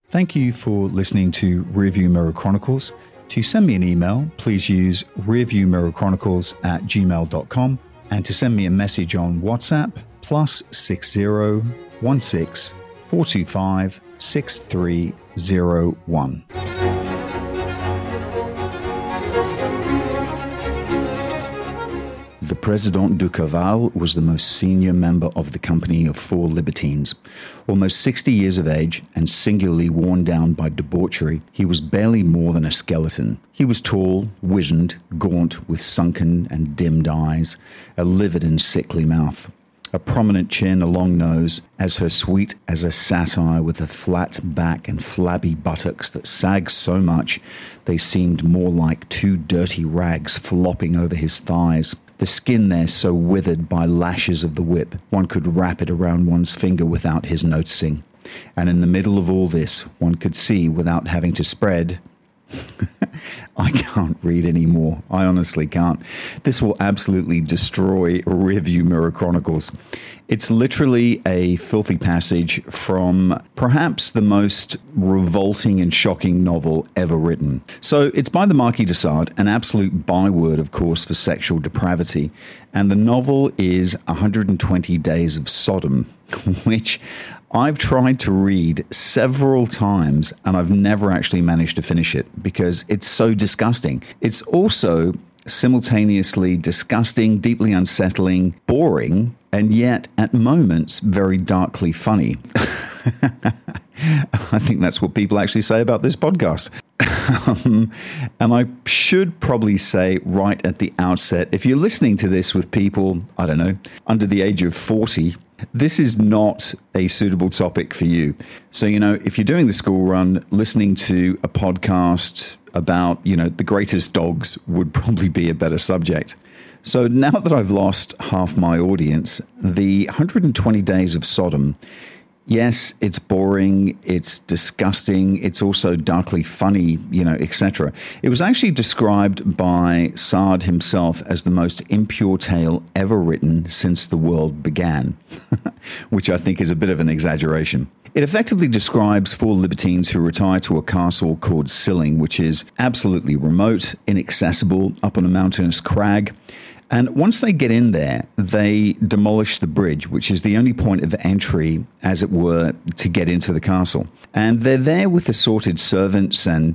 Thank you for listening to Rearview Mirror Chronicles. To send me an email, please use rearviewmirrorchronicles@gmail.com, and to send me a message on WhatsApp, +60 16 425 6301. The Président du Cavale was the most senior member of the company of four libertines. Almost 60 years of age and singularly worn down by debauchery, he was barely more than a skeleton. He was tall, wizened, gaunt, with sunken and dimmed eyes, a livid and sickly mouth, a prominent chin, a long nose, as her sweet as a satyr, with a flat back and flabby buttocks that sagged so much they seemed more like two dirty rags flopping over his thighs. The skin there so withered by lashes of the whip, one could wrap it around one's finger without his noticing. And in the middle of all this, one could see without having to spread... I can't read anymore. I honestly can't. This will absolutely destroy Rearview Mirror Chronicles. It's literally a filthy passage from perhaps the most revolting and shocking novel ever written. So it's by the Marquis de Sade, an absolute byword, of course, for sexual depravity. And the novel is 120 Days of Sodom, which I've tried to read several times and I've never actually managed to finish it because it's so disgusting. It's also simultaneously disgusting, deeply unsettling, boring, and yet at moments very darkly funny. I think that's what people actually say about this podcast. And I should probably say right at the outset, if you're listening to this with people, I don't know, under the age of 40, this is not a suitable topic for you. So, if you're doing the school run, listening to a podcast about, the greatest dogs would probably be a better subject. So now that I've lost half my audience, the 120 Days of Sodom, yes, it's boring, it's disgusting, it's also darkly funny, etc. It was actually described by Sade himself as the most impure tale ever written since the world began, which I think is a bit of an exaggeration. It effectively describes four libertines who retire to a castle called Silling, which is absolutely remote, inaccessible, up on a mountainous crag. And once they get in there, they demolish the bridge, which is the only point of entry, as it were, to get into the castle. And they're there with assorted servants and,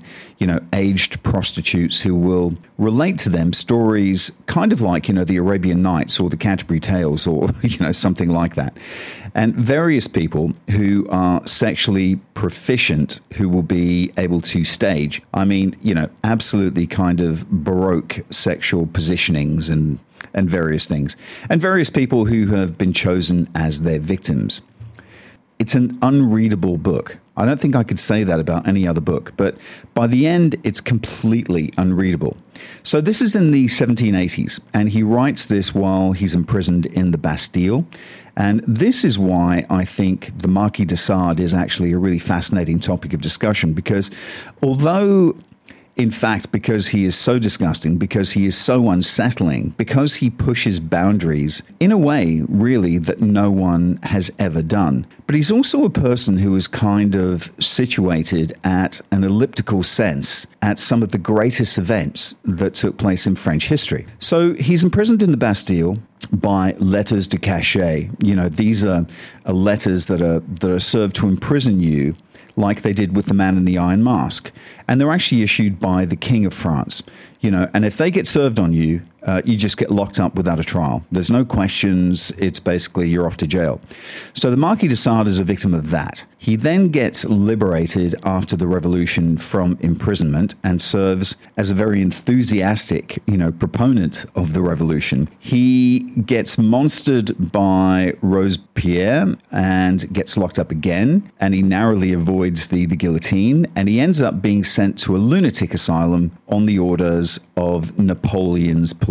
aged prostitutes who will relate to them stories kind of like, the Arabian Nights or the Canterbury Tales or, something like that. And various people who are sexually proficient who will be able to stage, absolutely kind of Baroque sexual positionings and various things. And various people who have been chosen as their victims. It's an unreadable book. I don't think I could say that about any other book, but by the end, it's completely unreadable. So this is in the 1780s, and he writes this while he's imprisoned in the Bastille. And this is why I think the Marquis de Sade is actually a really fascinating topic of discussion, because although... in fact, because he is so disgusting, because he is so unsettling, because he pushes boundaries in a way, really, that no one has ever done. But he's also a person who is kind of situated at an elliptical sense at some of the greatest events that took place in French history. So he's imprisoned in the Bastille by letters de cachet. These are letters that are served to imprison you, like they did with the Man in the Iron Mask. And they're actually issued by the King of France. And if they get served on you, you just get locked up without a trial. There's no questions. It's basically you're off to jail. So the Marquis de Sade is a victim of that. He then gets liberated after the revolution from imprisonment and serves as a very enthusiastic, proponent of the revolution. He gets monstered by Robespierre and gets locked up again, and he narrowly avoids the guillotine, and he ends up being sent to a lunatic asylum on the orders of Napoleon's police.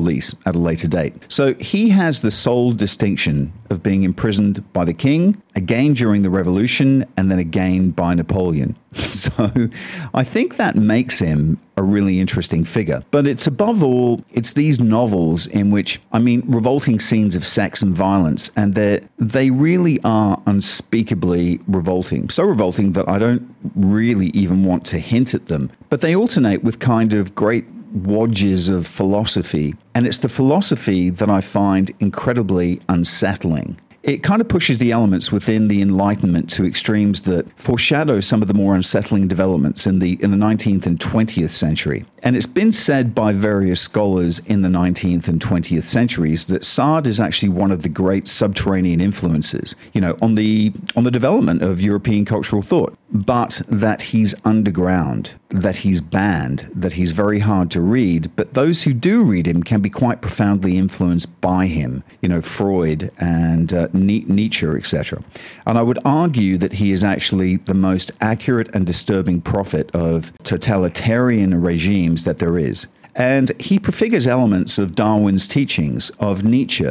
police at a later date. So he has the sole distinction of being imprisoned by the king, again during the revolution, and then again by Napoleon. So I think that makes him a really interesting figure. But it's above all, it's these novels in which, revolting scenes of sex and violence, and they really are unspeakably revolting. So revolting that I don't really even want to hint at them. But they alternate with kind of great wadges of philosophy. And it's the philosophy that I find incredibly unsettling. It kind of pushes the elements within the Enlightenment to extremes that foreshadow some of the more unsettling developments in the 19th and 20th century. And it's been said by various scholars in the 19th and 20th centuries that Sade is actually one of the great subterranean influences, on the development of European cultural thought, but that he's underground, that he's banned, that he's very hard to read. But those who do read him can be quite profoundly influenced by him, Freud and Nietzsche, etc. And I would argue that he is actually the most accurate and disturbing prophet of totalitarian regimes that there is. And he prefigures elements of Darwin's teachings, of Nietzsche,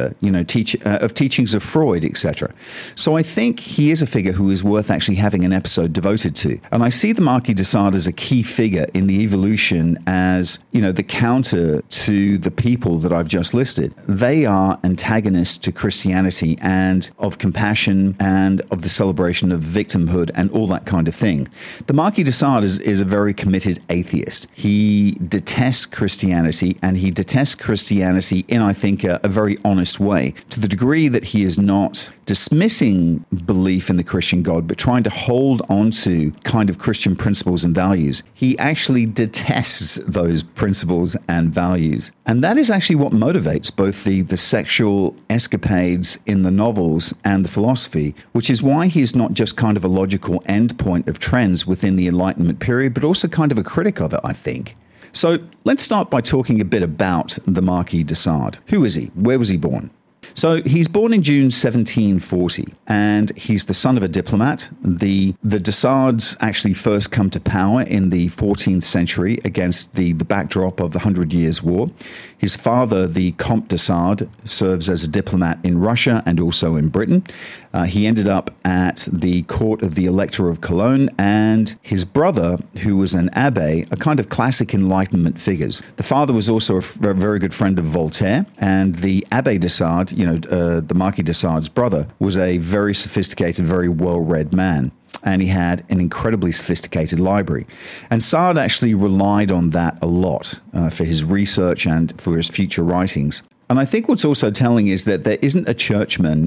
of teachings of Freud, etc. So I think he is a figure who is worth actually having an episode devoted to. And I see the Marquis de Sade as a key figure in the evolution as, the counter to the people that I've just listed. They are antagonists to Christianity and of compassion and of the celebration of victimhood and all that kind of thing. The Marquis de Sade is a very committed atheist. He detests Christianity, and he detests Christianity in, I think, a very honest way, to the degree that he is not dismissing belief in the Christian God, but trying to hold on to kind of Christian principles and values. He actually detests those principles and values. And that is actually what motivates both the sexual escapades in the novels and the philosophy, which is why he is not just kind of a logical endpoint of trends within the Enlightenment period, but also kind of a critic of it, I think. So let's start by talking a bit about the Marquis de Sade. Who is he? Where was he born? So he's born in June 1740, and he's the son of a diplomat. The de Sades actually first come to power in the 14th century against the backdrop of the 100 Years' War. His father, the Comte de Sade, serves as a diplomat in Russia and also in Britain. He ended up at the court of the Elector of Cologne, and his brother, who was an abbé, a kind of classic Enlightenment figures. The father was also a very good friend of Voltaire, and the Abbé de Sade, the Marquis de Sade's brother, was a very sophisticated, very well-read man. And he had an incredibly sophisticated library. And Sade actually relied on that a lot for his research and for his future writings. And I think what's also telling is that there isn't a churchman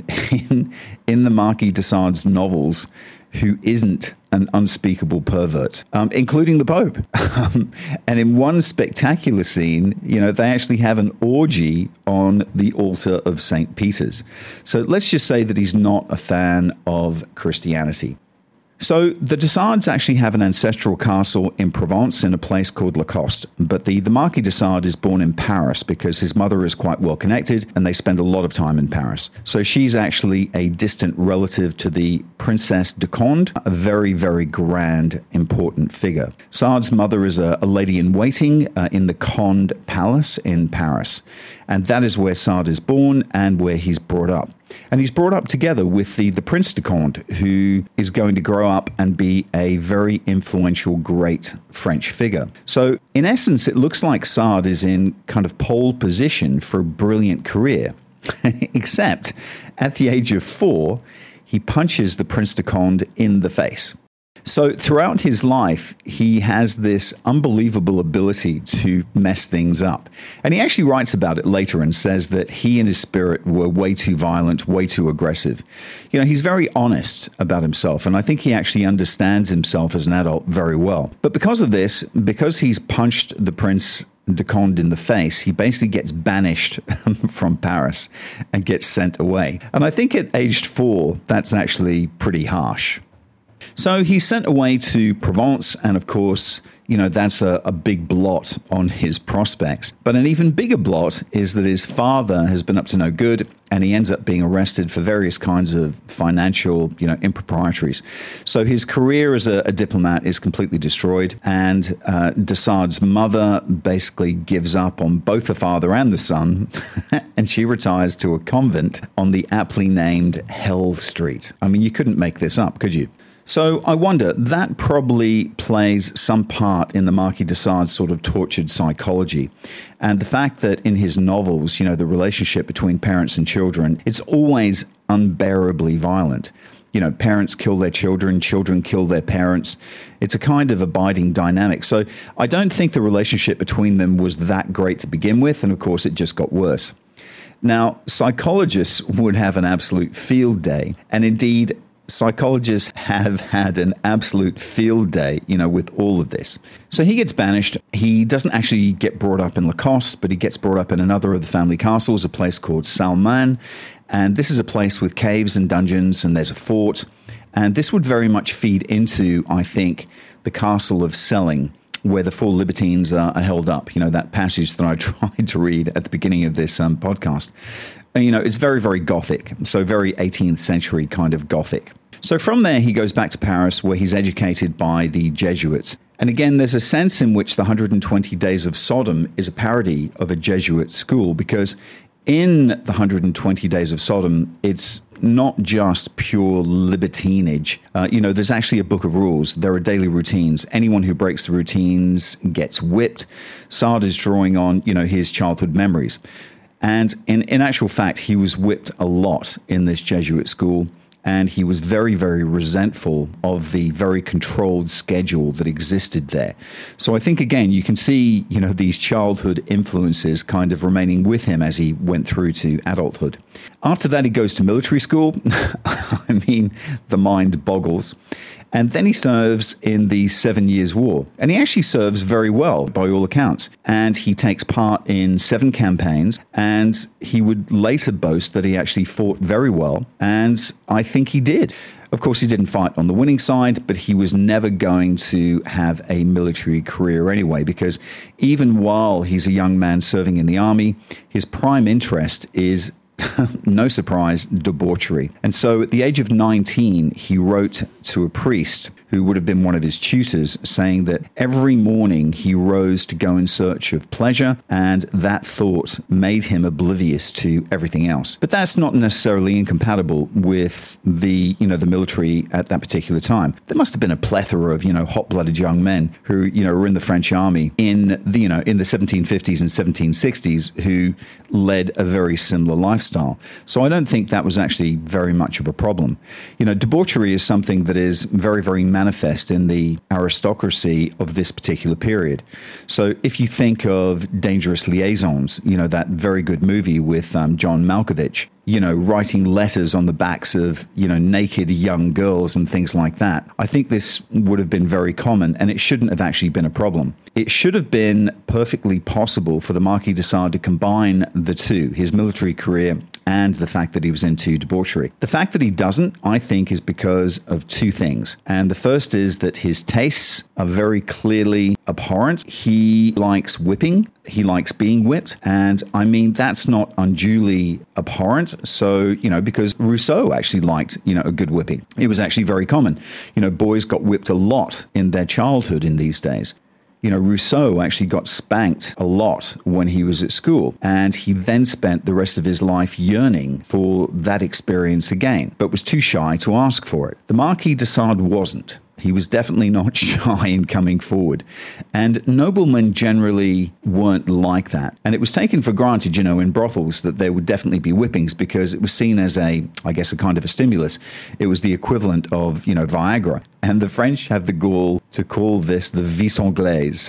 in the Marquis de Sade's novels who isn't an unspeakable pervert, including the Pope. And in one spectacular scene, they actually have an orgy on the altar of St. Peter's. So let's just say that he's not a fan of Christianity. So the de Sades actually have an ancestral castle in Provence in a place called Lacoste, but the Marquis de Sade is born in Paris because his mother is quite well connected and they spend a lot of time in Paris. So she's actually a distant relative to the Princess de Conde, a very, very grand, important figure. Sade's mother is a lady-in-waiting in the Conde Palace in Paris, and that is where Sade is born and where he's brought up. And he's brought up together with the Prince de Conde, who is going to grow up and be a very influential, great French figure. So in essence, it looks like Sade is in kind of pole position for a brilliant career, except at the age of 4, he punches the Prince de Conde in the face. So throughout his life, he has this unbelievable ability to mess things up. And he actually writes about it later and says that he and his spirit were way too violent, way too aggressive. He's very honest about himself, and I think he actually understands himself as an adult very well. But because of this, because he's punched the Prince de Conde in the face, he basically gets banished from Paris and gets sent away. And I think at aged 4, that's actually pretty harsh. So he's sent away to Provence, and of course, that's a big blot on his prospects. But an even bigger blot is that his father has been up to no good, and he ends up being arrested for various kinds of financial, improprieties. So his career as a diplomat is completely destroyed, and de Sade's mother basically gives up on both the father and the son, and she retires to a convent on the aptly named Hell Street. I mean, you couldn't make this up, could you? So I wonder, that probably plays some part in the Marquis de Sade's sort of tortured psychology. And the fact that in his novels, the relationship between parents and children, it's always unbearably violent. Parents kill their children, children kill their parents. It's a kind of abiding dynamic. So I don't think the relationship between them was that great to begin with. And of course, it just got worse. Now, psychologists would have an absolute field day. And indeed, psychologists have had an absolute field day, with all of this. So he gets banished. He doesn't actually get brought up in Lacoste, but he gets brought up in another of the family castles, a place called Salman. And this is a place with caves and dungeons, and there's a fort. And this would very much feed into, I think, the castle of Selling, where the four libertines are held up. That passage that I tried to read at the beginning of this podcast. It's very, very Gothic, so very 18th century kind of Gothic. So from there, he goes back to Paris, where he's educated by the Jesuits. And again, there's a sense in which the 120 Days of Sodom is a parody of a Jesuit school, because in the 120 Days of Sodom, it's not just pure libertinage. There's actually a book of rules. There are daily routines. Anyone who breaks the routines gets whipped. Sade is drawing on, his childhood memories. And in actual fact, he was whipped a lot in this Jesuit school, and he was very, very resentful of the very controlled schedule that existed there. So I think, again, you can see, these childhood influences kind of remaining with him as he went through to adulthood. After that, he goes to military school. I mean, the mind boggles. And then he serves in the 7 Years' War. And he actually serves very well, by all accounts. And he takes part in 7 campaigns. And he would later boast that he actually fought very well. And I think he did. Of course, he didn't fight on the winning side, but he was never going to have a military career anyway, because even while he's a young man serving in the army, his prime interest is, no surprise, debauchery. And so at the age of 19, he wrote to a priest who would have been one of his tutors, saying that every morning he rose to go in search of pleasure, and that thought made him oblivious to everything else. But that's not necessarily incompatible with the military at that particular time. There must have been a plethora of, hot-blooded young men who, were in the French army in the 1750s and 1760s who led a very similar lifestyle. So I don't think that was actually very much of a problem. Debauchery is something that is very, very manifest in the aristocracy of this particular period. So if you think of Dangerous Liaisons, that very good movie with John Malkovich, writing letters on the backs of, naked young girls and things like that. I think this would have been very common, and it shouldn't have actually been a problem. It should have been perfectly possible for the Marquis de Sade to combine the two, his military career and the fact that he was into debauchery. The fact that he doesn't, I think, is because of two things. And the first is that his tastes are very clearly abhorrent. He likes whipping. He likes being whipped. And I mean, that's not unduly abhorrent. So, because Rousseau actually liked, a good whipping. It was actually very common. Boys got whipped a lot in their childhood in these days. Rousseau actually got spanked a lot when he was at school, and he then spent the rest of his life yearning for that experience again, but was too shy to ask for it. The Marquis de Sade wasn't. He was definitely not shy in coming forward. And noblemen generally weren't like that. And it was taken for granted, in brothels that there would definitely be whippings because it was seen as a kind of a stimulus. It was the equivalent of, Viagra. And the French have the gall to call this the vice anglaise.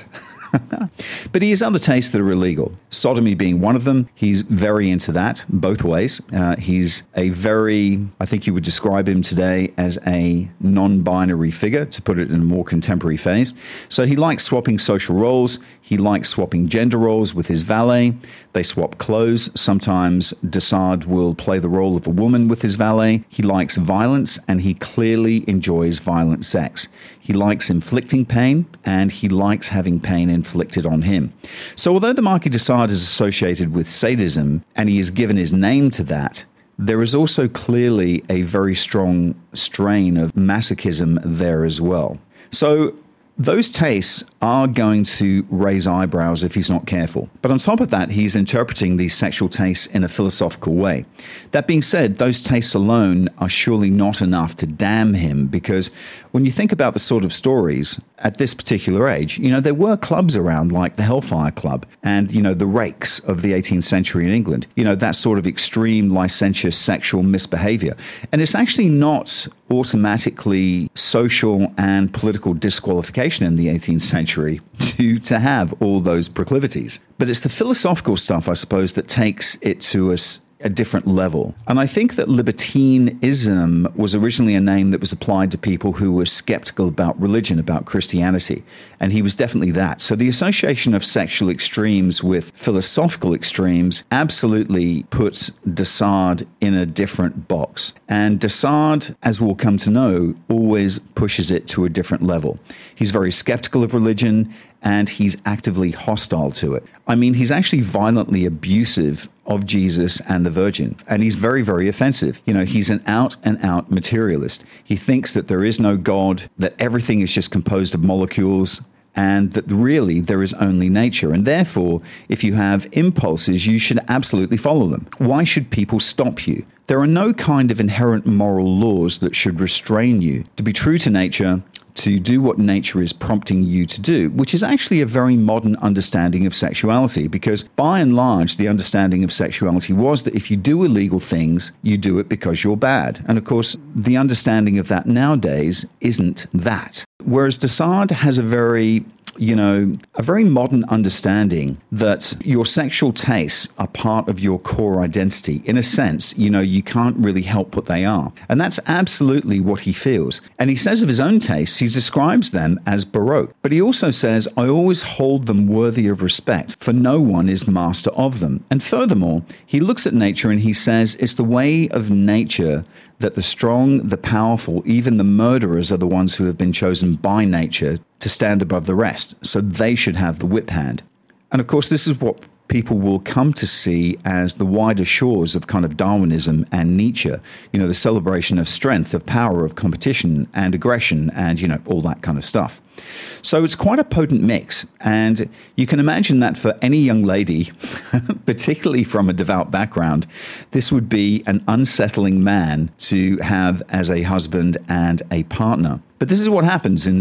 But he has other tastes that are illegal. Sodomy being one of them. He's very into that, both ways. He's a very, I think you would describe him today as a non-binary figure, to put it in a more contemporary phase. So he likes swapping social roles. He likes swapping gender roles with his valet. They swap clothes. Sometimes de Sade will play the role of a woman with his valet. He likes violence, and he clearly enjoys violent sex. He likes inflicting pain, and he likes having pain inflicted on him. So although the Marquis de Sade is associated with sadism, and he has given his name to that, there is also clearly a very strong strain of masochism there as well. So those tastes are going to raise eyebrows if he's not careful. But on top of that, he's interpreting these sexual tastes in a philosophical way. That being said, those tastes alone are surely not enough to damn him, because when you think about the sort of stories at this particular age, there were clubs around like the Hellfire Club and, the rakes of the 18th century in England, that sort of extreme licentious sexual misbehavior. And it's actually not automatically social and political disqualification in the 18th century to have all those proclivities. But it's the philosophical stuff, I suppose, that takes it to a different level. And I think that libertinism was originally a name that was applied to people who were skeptical about religion, about Christianity. And he was definitely that. So the association of sexual extremes with philosophical extremes absolutely puts de Sade in a different box. And de Sade, as we'll come to know, always pushes it to a different level. He's very skeptical of religion, and he's actively hostile to it. I mean, he's actually violently abusive of Jesus and the Virgin, and he's very, very offensive. He's an out-and-out materialist. He thinks that there is no God, that everything is just composed of molecules, and that really there is only nature. And therefore, if you have impulses, you should absolutely follow them. Why should people stop you? There are no kind of inherent moral laws that should restrain you to be true to nature, to do what nature is prompting you to do, which is actually a very modern understanding of sexuality, because by and large, the understanding of sexuality was that if you do illegal things, you do it because you're bad. And of course, the understanding of that nowadays isn't that. Whereas de Sade has a very modern understanding that your sexual tastes are part of your core identity. In a sense, you can't really help what they are. And that's absolutely what he feels. And he says of his own tastes, he describes them as Baroque. But he also says, I always hold them worthy of respect, for no one is master of them. And furthermore, he looks at nature and he says, it's the way of nature that the strong, the powerful, even the murderers are the ones who have been chosen by nature to stand above the rest. So they should have the whip hand. And of course, this is what people will come to see as the wider shores of kind of Darwinism and Nietzsche, the celebration of strength, of power, of competition and aggression and, all that kind of stuff. So it's quite a potent mix. And you can imagine that for any young lady, particularly from a devout background, this would be an unsettling man to have as a husband and a partner. But this is what happens in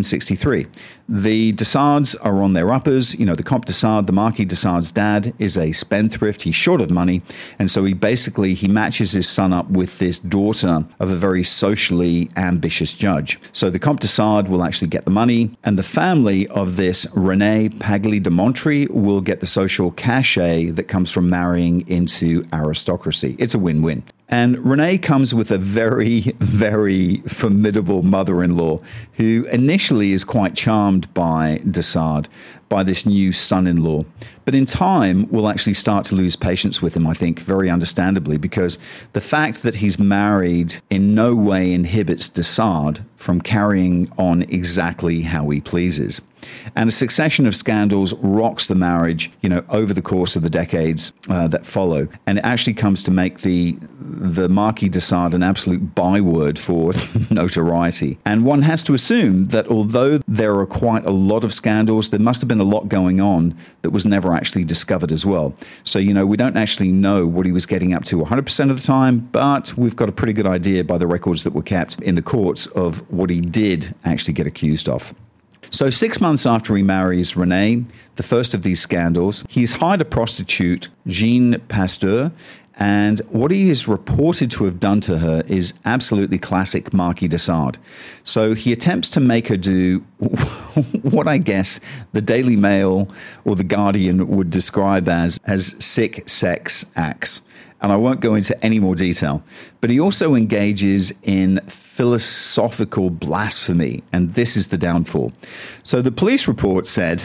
1763. The de Sades are on their uppers. The Comte de Sade, the Marquis de Sade's dad, is a spendthrift. He's short of money. And so he matches his son up with this daughter of a very socially ambitious judge. So the Comte de Sade will actually get the money, and the family of this René Pagli de Montry will get the social cachet that comes from marrying into aristocracy. It's a win-win. And René comes with a very, very formidable mother-in-law who initially is quite charmed by de Sade, by this new son-in-law. But in time, will actually start to lose patience with him, I think, very understandably, because the fact that he's married in no way inhibits de Sade from carrying on exactly how he pleases. And a succession of scandals rocks the marriage, over the course of the decades that follow. And it actually comes to make the Marquis de Sade an absolute byword for notoriety. And one has to assume that although there are quite a lot of scandals, there must have been a lot going on that was never actually discovered as well. So, we don't actually know what he was getting up to 100% of the time, but we've got a pretty good idea by the records that were kept in the courts of what he did actually get accused of. So 6 months after he marries Renee, the first of these scandals, he's hired a prostitute, Jean Pasteur, and what he is reported to have done to her is absolutely classic Marquis de Sade. So he attempts to make her do what I guess the Daily Mail or the Guardian would describe as sick sex acts. And I won't go into any more detail. But he also engages in philosophical blasphemy, and this is the downfall. So the police report said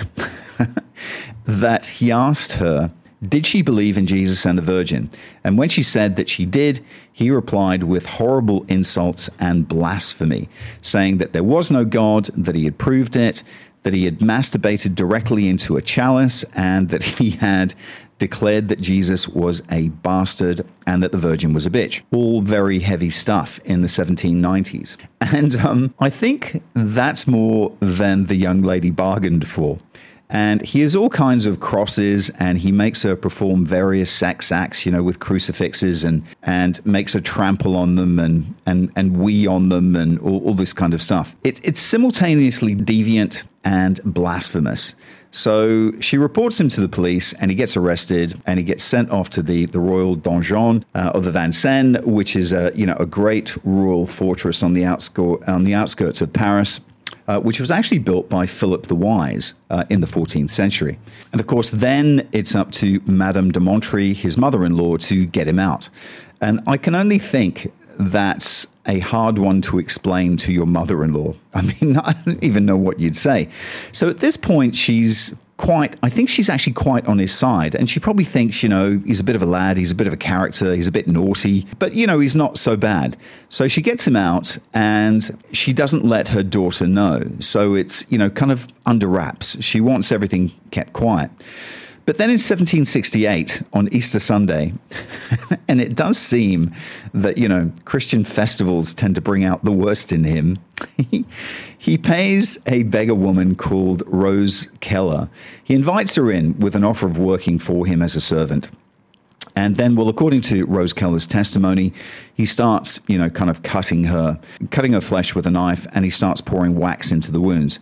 that he asked her, did she believe in Jesus and the Virgin? And when she said that she did, he replied with horrible insults and blasphemy, saying that there was no God, that he had proved it, that he had masturbated directly into a chalice, and that he had declared that Jesus was a bastard and that the Virgin was a bitch. All very heavy stuff in the 1790s. And I think that's more than the young lady bargained for. And he has all kinds of crosses, and he makes her perform various sex acts, with crucifixes, and makes her trample on them and wee on them and all this kind of stuff. It's simultaneously deviant and blasphemous. So she reports him to the police, and he gets arrested, and he gets sent off to the Royal Donjon of the Vincennes, which is a great rural fortress on the outskirts of Paris. Which was actually built by Philip the Wise in the 14th century. And of course, then it's up to Madame de Montry, his mother-in-law, to get him out. And I can only think that's a hard one to explain to your mother-in-law. I mean, I don't even know what you'd say. So at this point, I think she's actually quite on his side. And she probably thinks, he's a bit of a lad, he's a bit of a character, he's a bit naughty, but, he's not so bad. So she gets him out, and she doesn't let her daughter know. So it's, kind of under wraps. She wants everything kept quiet. But then in 1768, on Easter Sunday, and it does seem that, Christian festivals tend to bring out the worst in him, he pays a beggar woman called Rose Keller. He invites her in with an offer of working for him as a servant. And then, according to Rose Keller's testimony, he starts, kind of cutting her flesh with a knife, and he starts pouring wax into the wounds.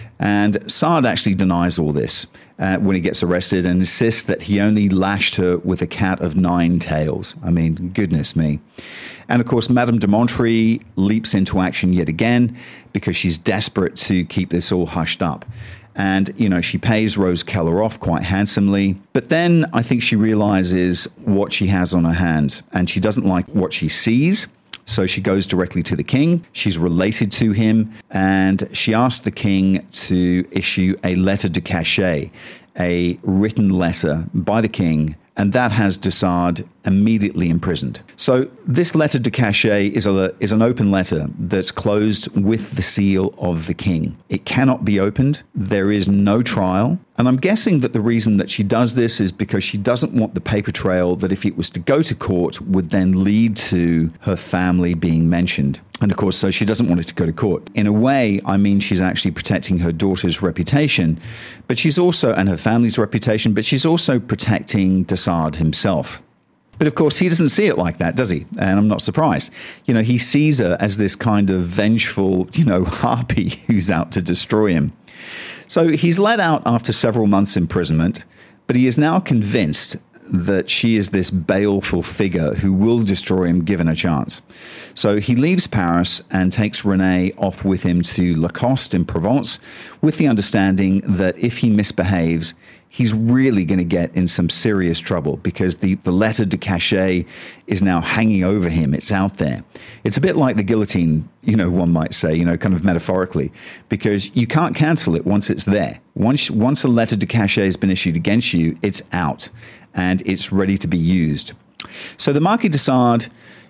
And Sard actually denies all this when he gets arrested and insists that he only lashed her with a cat of 9 tails. I mean, goodness me. And of course, Madame de Montry leaps into action yet again because she's desperate to keep this all hushed up. And, she pays Rose Keller off quite handsomely. But then I think she realizes what she has on her hands, and she doesn't like what she sees. So she goes directly to the king. She's related to him, and she asks the king to issue a lettre de cachet, a written letter by the king, and that has Dessart immediately imprisoned. So this lettre de cachet is an open letter that's closed with the seal of the king. It cannot be opened. There is no trial. And I'm guessing that the reason that she does this is because she doesn't want the paper trail that if it was to go to court would then lead to her family being mentioned. And of course, so she doesn't want it to go to court. In a way, I mean, she's actually protecting her daughter's reputation, but she's also, and her family's reputation, but she's also protecting Dessart himself. But of course, he doesn't see it like that, does he? And I'm not surprised. He sees her as this kind of vengeful, harpy who's out to destroy him. So he's let out after several months' imprisonment, but he is now convinced that she is this baleful figure who will destroy him given a chance. So he leaves Paris and takes Renée off with him to Lacoste in Provence with the understanding that if he misbehaves, he's really going to get in some serious trouble because the lettre de cachet is now hanging over him. It's out there. It's a bit like the guillotine, one might say, kind of metaphorically, because you can't cancel it once it's there. Once a lettre de cachet has been issued against you, it's out and it's ready to be used. So the Marquis de Sade,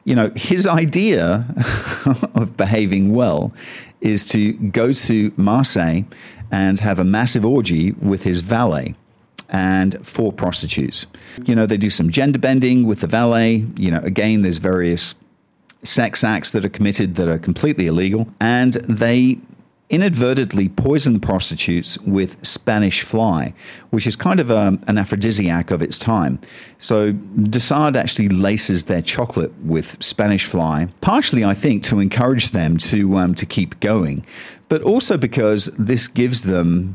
his idea of behaving well is to go to Marseille and have a massive orgy with his valet and 4 prostitutes. They do some gender bending with the valet. Again, there's various sex acts that are committed that are completely illegal. And they inadvertently poison the prostitutes with Spanish fly, which is kind of an aphrodisiac of its time. So Dessart actually laces their chocolate with Spanish fly, partially, I think, to encourage them to keep going, but also because this gives them,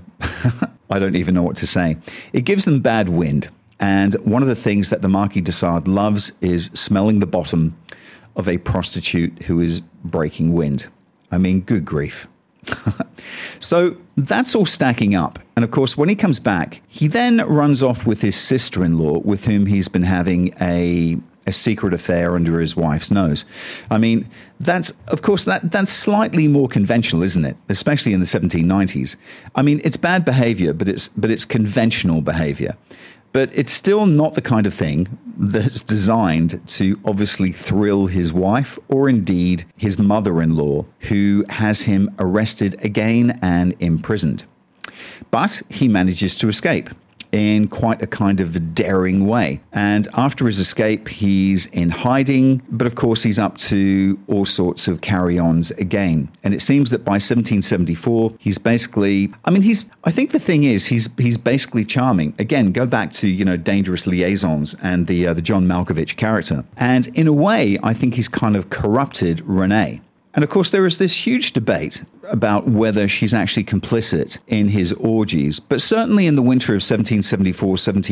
I don't even know what to say, it gives them bad wind. And one of the things that the Marquis de Sade loves is smelling the bottom of a prostitute who is breaking wind. I mean, good grief. So that's all stacking up. And of course, when he comes back, he then runs off with his sister-in-law, with whom he's been having a secret affair under his wife's nose. I mean, that's slightly more conventional, isn't it? Especially in the 1790s. I mean, it's bad behavior, but it's conventional behavior. But it's still not the kind of thing that's designed to obviously thrill his wife or indeed his mother-in-law, who has him arrested again and imprisoned. But he manages to escape in quite a kind of daring way. And after his escape, he's in hiding, but of course he's up to all sorts of carry-ons again. And it seems that by 1774, he's basically, I think the thing is, he's basically charming. Again, go back to, Dangerous Liaisons and the John Malkovich character. And in a way, I think he's kind of corrupted Renee. And of course, there is this huge debate about whether she's actually complicit in his orgies. But certainly in the winter of 1774,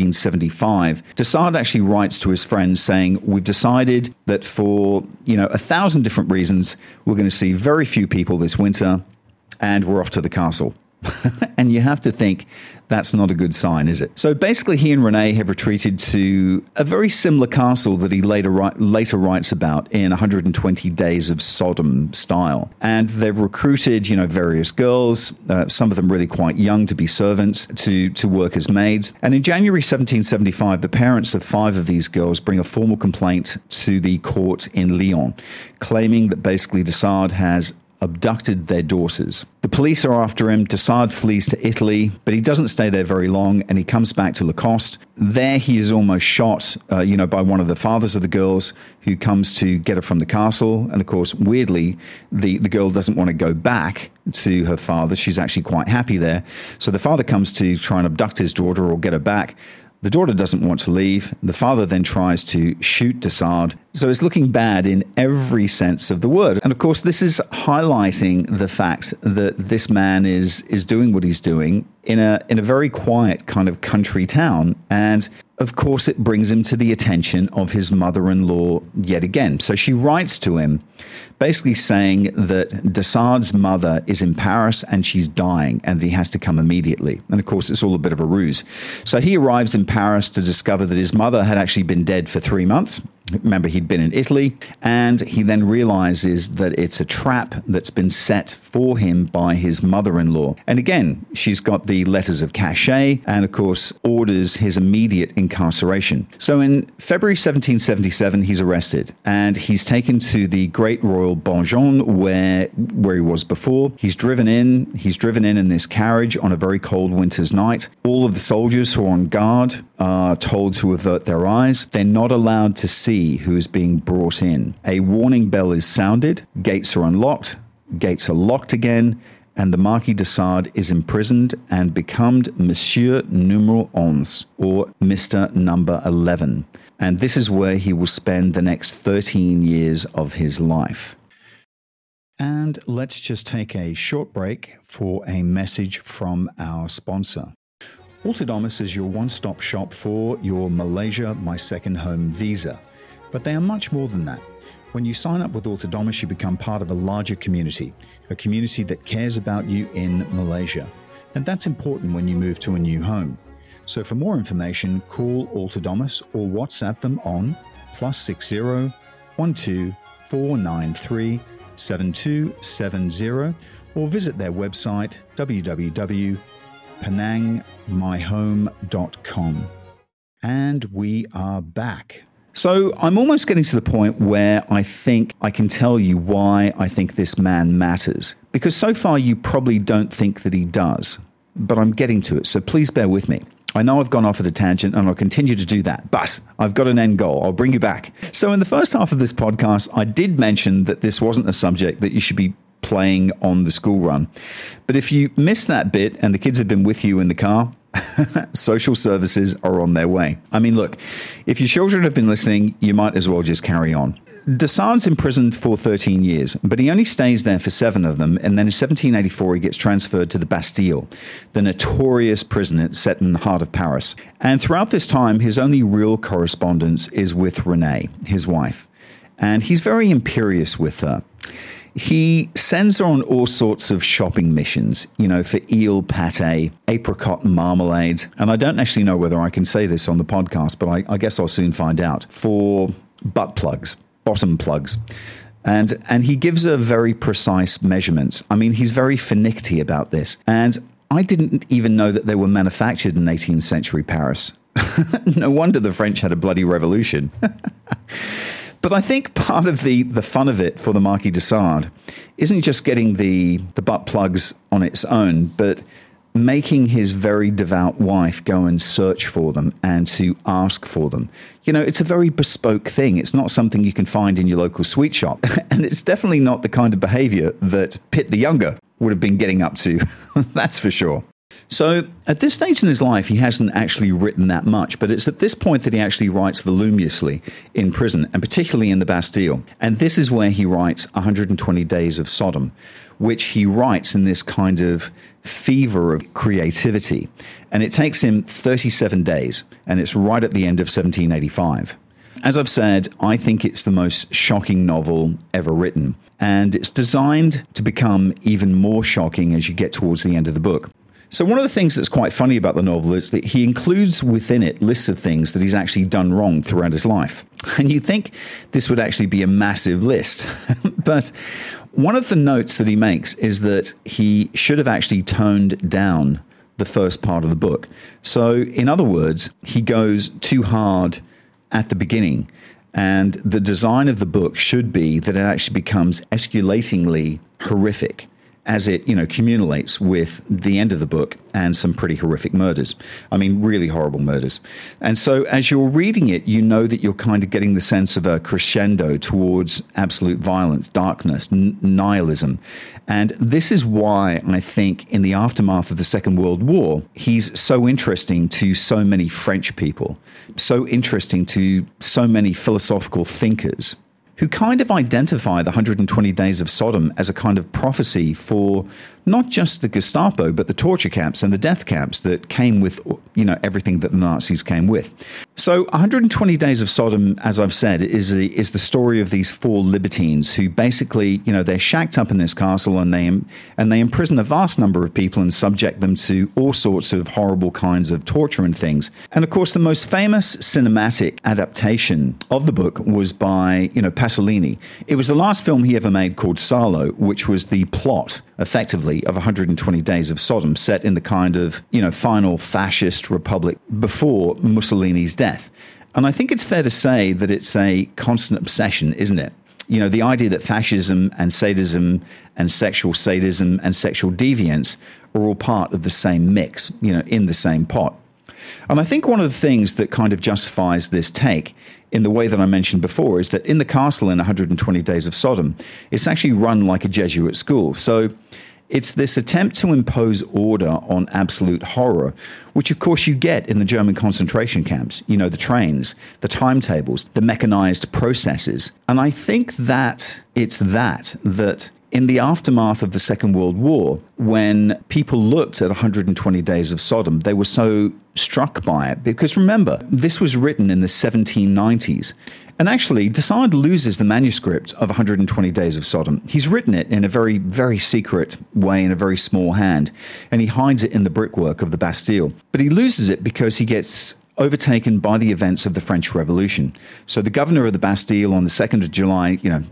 1775, Desade actually writes to his friends saying, we've decided that for, 1,000 different reasons, we're going to see very few people this winter, and we're off to the castle. And you have to think that's not a good sign, is it? So basically, he and Renee have retreated to a very similar castle that he later writes about in 120 Days of Sodom style. And they've recruited, various girls, some of them really quite young, to be servants, to work as maids. And in January 1775, the parents of 5 of these girls bring a formal complaint to the court in Lyon, claiming that basically Desade has abducted their daughters. The police are after him. Desade flees to Italy, but he doesn't stay there very long, and he comes back to Lacoste. There he is almost shot, by one of the fathers of the girls, who comes to get her from the castle. And of course, weirdly, the girl doesn't want to go back to her father. She's actually quite happy there. So the father comes to try and abduct his daughter or get her back. The daughter doesn't want to leave. The father then tries to shoot Desade. So it's looking bad in every sense of the word. And of course, this is highlighting the fact that this man is doing what he's doing in a very quiet kind of country town. And of course, it brings him to the attention of his mother-in-law yet again. So she writes to him, basically saying that Desade's mother is in Paris and she's dying and he has to come immediately. And of course, it's all a bit of a ruse. So he arrives in Paris to discover that his mother had actually been dead for 3 months. Remember, he'd been in Italy, and he then realizes that it's a trap that's been set for him by his mother-in-law. And again, she's got the letters of cachet and, of course, orders his immediate incarceration. So in February 1777, he's arrested, and he's taken to the Great Royal Bonjon, where he was before. He's driven in in this carriage on a very cold winter's night. All of the soldiers who are on guard are told to avert their eyes. They're not allowed to see who is being brought in. A warning bell is sounded, gates are unlocked, gates are locked again, and the Marquis de Sade is imprisoned and become Monsieur Numéro 11, or Mr. Number 11. And this is where he will spend the next 13 years of his life. And let's just take a short break for a message from our sponsor. Altidomous is your one-stop shop for your Malaysia My Second Home visa. But they are much more than that. When you sign up with Altidomous, you become part of a larger community, a community that cares about you in Malaysia. And that's important when you move to a new home. So for more information, call Altidomous or WhatsApp them on +60 12 493 7270 or visit their website www.penangmyhome.com. And we are back. So I'm almost getting to the point where I think I can tell you why I think this man matters. Because so far you probably don't think that he does. But I'm getting to it, so please bear with me. I know I've gone off at a tangent and I'll continue to do that, but I've got an end goal. I'll bring you back. So in the first half of this podcast, I did mention that this wasn't a subject that you should be playing on the school run. But if you missed that bit and the kids have been with you in the car, social services are on their way. I mean, look, if your children have been listening, you might as well just carry on. Desade's imprisoned for 13 years, but he only stays there for 7 of them, and then in 1784 he gets transferred to the Bastille, the notorious prison set in the heart of Paris. And throughout this time, his only real correspondence is with Renee, his wife, and he's very imperious with her. He sends her on all sorts of shopping missions, for eel pate, apricot marmalade, and I don't actually know whether I can say this on the podcast, but I guess I'll soon find out, for butt plugs, bottom plugs. And he gives her very precise measurements. I mean, he's very finicky about this. And I didn't even know that they were manufactured in 18th century Paris. No wonder the French had a bloody revolution. But I think part of the fun of it for the Marquis de Sade isn't just getting the butt plugs on its own, but making his very devout wife go and search for them and to ask for them. It's a very bespoke thing. It's not something you can find in your local sweet shop. And it's definitely not the kind of behavior that Pitt the Younger would have been getting up to. That's for sure. So at this stage in his life, he hasn't actually written that much, but it's at this point that he actually writes voluminously in prison, and particularly in the Bastille. And this is where he writes 120 Days of Sodom, which he writes in this kind of fever of creativity. And it takes him 37 days, and it's right at the end of 1785. As I've said, I think it's the most shocking novel ever written, and it's designed to become even more shocking as you get towards the end of the book. So one of the things that's quite funny about the novel is that he includes within it lists of things that he's actually done wrong throughout his life. And you'd think this would actually be a massive list. But one of the notes that he makes is that he should have actually toned down the first part of the book. So in other words, he goes too hard at the beginning. And the design of the book should be that it actually becomes escalatingly horrific as it, communicates with the end of the book and some pretty horrific murders. I mean, really horrible murders. And so as you're reading it, you know that you're kind of getting the sense of a crescendo towards absolute violence, darkness, nihilism. And this is why I think in the aftermath of the Second World War, he's so interesting to so many French people, so interesting to so many philosophical thinkers, who kind of identify the 120 Days of Sodom as a kind of prophecy for not just the Gestapo, but the torture camps and the death camps that came with, everything that the Nazis came with. So 120 Days of Sodom, as I've said, is the story of these four libertines who basically, they're shacked up in this castle and they imprison a vast number of people and subject them to all sorts of horrible kinds of torture and things. And of course, the most famous cinematic adaptation of the book was by, Pasolini. It was the last film he ever made called Salo, which was the plot, effectively, of 120 Days of Sodom, set in the kind of, final fascist republic before Mussolini's death. And I think it's fair to say that it's a constant obsession, isn't it? The idea that fascism and sadism and sexual sadism and sexual deviance are all part of the same mix, in the same pot. And I think one of the things that kind of justifies this take in the way that I mentioned before is that in the castle in 120 Days of Sodom, it's actually run like a Jesuit school. So it's this attempt to impose order on absolute horror, which of course you get in the German concentration camps, the trains, the timetables, the mechanized processes. And I think that it's that in the aftermath of the Second World War, when people looked at 120 Days of Sodom, they were so struck by it. Because remember, this was written in the 1790s. And actually, de Sade loses the manuscript of 120 Days of Sodom. He's written it in a very, very secret way, in a very small hand, and he hides it in the brickwork of the Bastille. But he loses it because he gets overtaken by the events of the French Revolution. So the governor of the Bastille on the 2nd of July,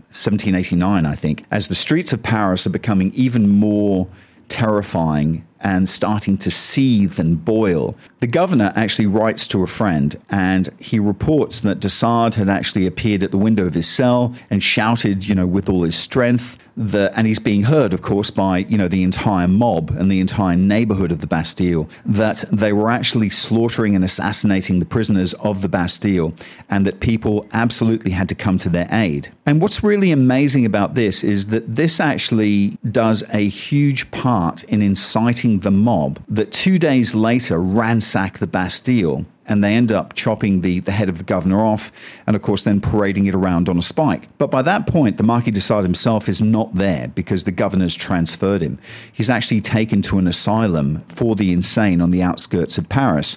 1789, I think, as the streets of Paris are becoming even more terrifying and starting to seethe and boil, the governor actually writes to a friend and he reports that de Sade had actually appeared at the window of his cell and shouted, with all his strength, and he's being heard, of course, by, the entire mob and the entire neighborhood of the Bastille, that they were actually slaughtering and assassinating the prisoners of the Bastille and that people absolutely had to come to their aid. And what's really amazing about this is that this actually does a huge part in inciting the mob that 2 days later ransack the Bastille, and they end up chopping the head of the governor off and, of course, then parading it around on a spike. But by that point, the Marquis de Sade himself is not there because the governor's transferred him. He's actually taken to an asylum for the insane on the outskirts of Paris.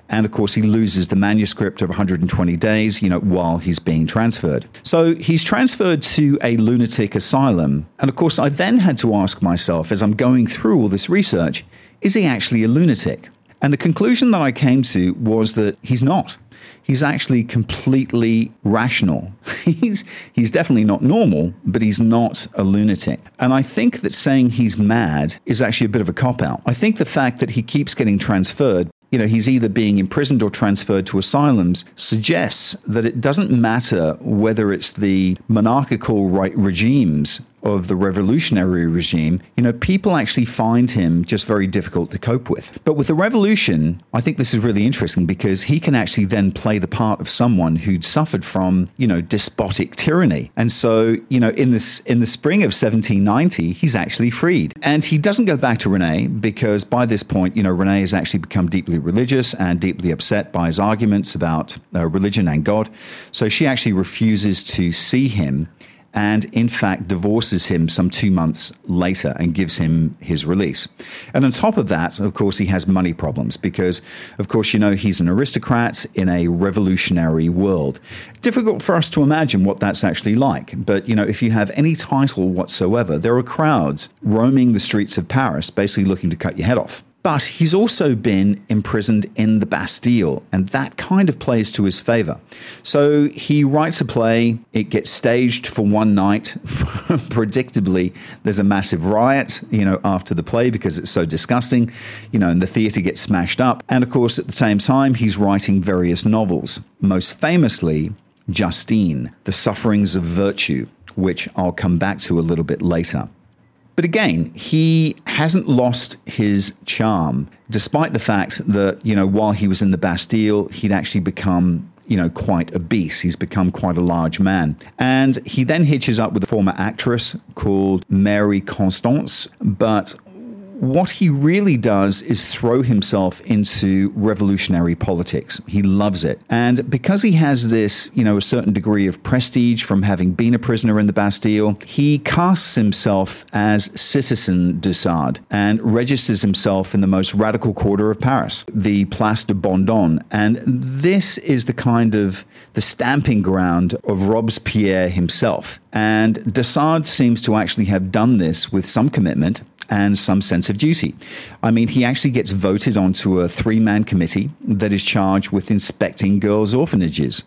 And of course, he loses the manuscript of 120 days, while he's being transferred. So he's transferred to a lunatic asylum. And of course, I then had to ask myself, as I'm going through all this research, is he actually a lunatic? And the conclusion that I came to was that he's not. He's actually completely rational. He's definitely not normal, but he's not a lunatic. And I think that saying he's mad is actually a bit of a cop-out. I think the fact that he keeps getting transferred, he's either being imprisoned or transferred to asylums, suggests that it doesn't matter whether it's the monarchical regimes of the revolutionary regime, people actually find him just very difficult to cope with. But with the revolution, I think this is really interesting because he can actually then play the part of someone who'd suffered from, despotic tyranny. And so, in the spring of 1790, he's actually freed. And he doesn't go back to Renee because by this point, Renee has actually become deeply religious and deeply upset by his arguments about religion and God. So she actually refuses to see him, and in fact divorces him some 2 months later and gives him his release. And on top of that, of course, he has money problems because, of course, he's an aristocrat in a revolutionary world. Difficult for us to imagine what that's actually like. But, if you have any title whatsoever, there are crowds roaming the streets of Paris, basically looking to cut your head off. But he's also been imprisoned in the Bastille, and that kind of plays to his favor. So he writes a play, it gets staged for one night. Predictably, there's a massive riot, after the play because it's so disgusting, and the theater gets smashed up. And of course, at the same time, he's writing various novels, most famously, Justine, The Sufferings of Virtue, which I'll come back to a little bit later. But again, he hasn't lost his charm, despite the fact that, while he was in the Bastille, he'd actually become, quite obese. He's become quite a large man. And he then hitches up with a former actress called Mary Constance, but what he really does is throw himself into revolutionary politics. He loves it. And because he has this, a certain degree of prestige from having been a prisoner in the Bastille, he casts himself as Citizen de Sade and registers himself in the most radical quarter of Paris, the Place de Vendôme. And this is the stamping ground of Robespierre himself. And de Sade seems to actually have done this with some commitment and some sense of duty. I mean, he actually gets voted onto a 3-man committee that is charged with inspecting girls' orphanages.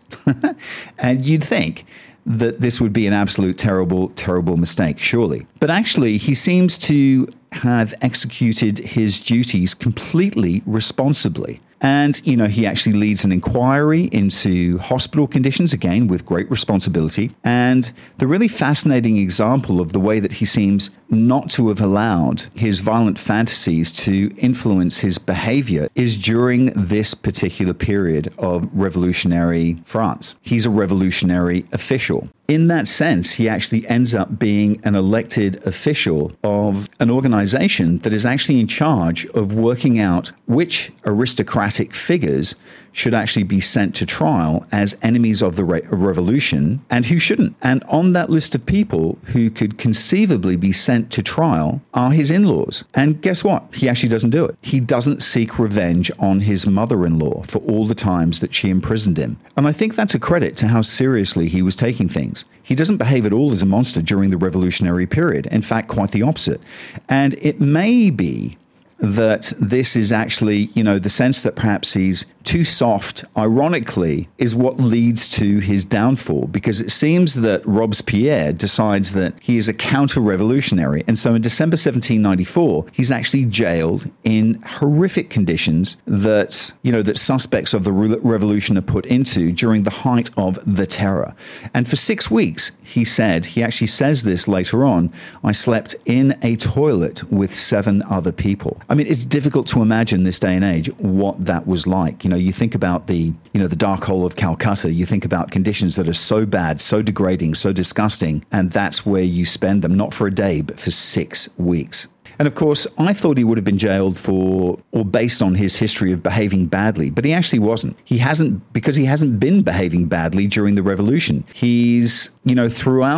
And you'd think that this would be an absolute terrible, terrible mistake, surely. But actually, he seems to have executed his duties completely responsibly. And, he actually leads an inquiry into hospital conditions, again, with great responsibility. And the really fascinating example of the way that he seems not to have allowed his violent fantasies to influence his behavior is during this particular period of revolutionary France. He's a revolutionary official. In that sense, he actually ends up being an elected official of an organization that is actually in charge of working out which aristocratic figures should actually be sent to trial as enemies of the revolution and who shouldn't. And on that list of people who could conceivably be sent to trial are his in-laws. And guess what? He actually doesn't do it. He doesn't seek revenge on his mother-in-law for all the times that she imprisoned him. And I think that's a credit to how seriously he was taking things. He doesn't behave at all as a monster during the revolutionary period. In fact, quite the opposite. And it may be that this is actually, the sense that perhaps he's too soft, ironically, is what leads to his downfall, because it seems that Robespierre decides that he is a counter-revolutionary. And so in December 1794, he's actually jailed in horrific conditions that, that suspects of the revolution are put into during the height of the terror. And for 6 weeks, he actually says this later on, I slept in a toilet with 7 other people. I mean, it's difficult to imagine this day and age what that was like. You think about the dark hole of Calcutta, you think about conditions that are so bad, so degrading, so disgusting, and that's where you spend them, not for a day, but for 6 weeks. And of course, I thought he would have been jailed based on his history of behaving badly, but he actually wasn't. Because he hasn't been behaving badly during the revolution. He's, throughout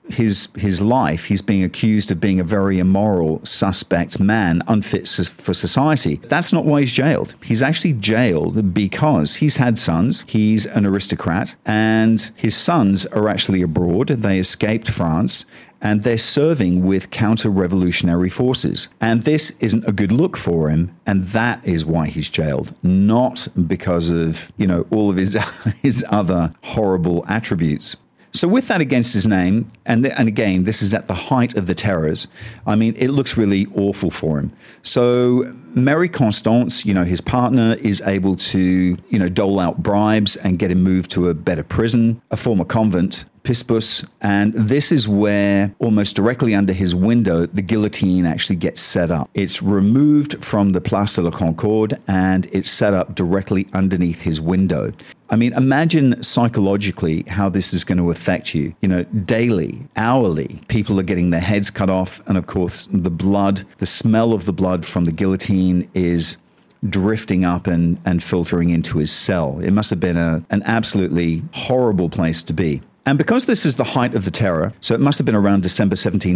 his life, he's being accused of being a very immoral, suspect man, unfit for society. That's not why he's jailed. He's actually jailed because he's had sons. He's an aristocrat, and his sons are actually abroad. They escaped France, and they're serving with counter-revolutionary forces. And this isn't a good look for him, and that is why he's jailed, not because of, all of his other horrible attributes. So with that against his name, and again, this is at the height of the terrors, I mean, it looks really awful for him. So Mary Constance, his partner, is able to, dole out bribes and get him moved to a better prison, a former convent, Pispus, and this is where, almost directly under his window, the guillotine actually gets set up. It's removed from the Place de la Concorde, and it's set up directly underneath his window. I mean, imagine psychologically how this is going to affect you. Daily, hourly, people are getting their heads cut off, and of course, the smell of the blood from the guillotine is drifting up and filtering into his cell. It must have been an absolutely horrible place to be. And because this is the height of the terror, so it must have been around December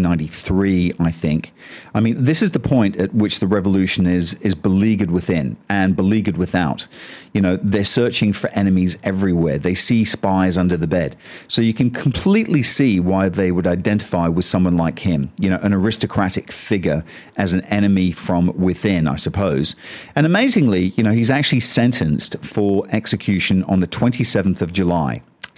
1793, I think. I mean, this is the point at which the revolution is beleaguered within and beleaguered without. They're searching for enemies everywhere. They see spies under the bed. So you can completely see why they would identify with someone like him, an aristocratic figure as an enemy from within, I suppose. And amazingly, he's actually sentenced for execution on the 27th of July.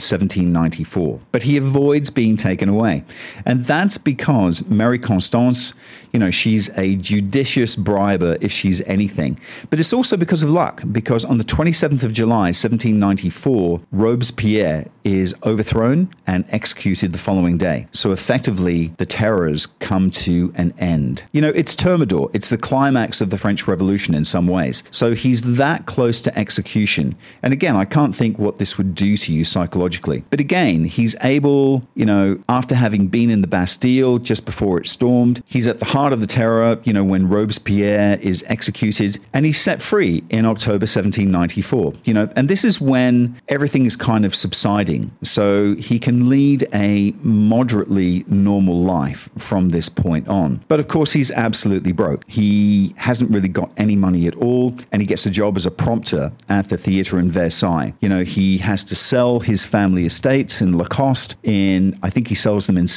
1794. But he avoids being taken away. And that's because Mary Constance, she's a judicious briber if she's anything. But it's also because of luck, because on the 27th of July, 1794, Robespierre is overthrown and executed the following day. So effectively, the terrors come to an end. It's Thermidor. It's the climax of the French Revolution in some ways. So he's that close to execution. And again, I can't think what this would do to you psychologically. But again, he's able, after having been in the Bastille just before it stormed, he's at the heart of the terror, when Robespierre is executed, and he's set free in October 1794, and this is when everything is kind of subsiding. So he can lead a moderately normal life from this point on. But of course, he's absolutely broke. He hasn't really got any money at all, and he gets a job as a prompter at the theater in Versailles. He has to sell his family estates in Lacoste I think he sells them in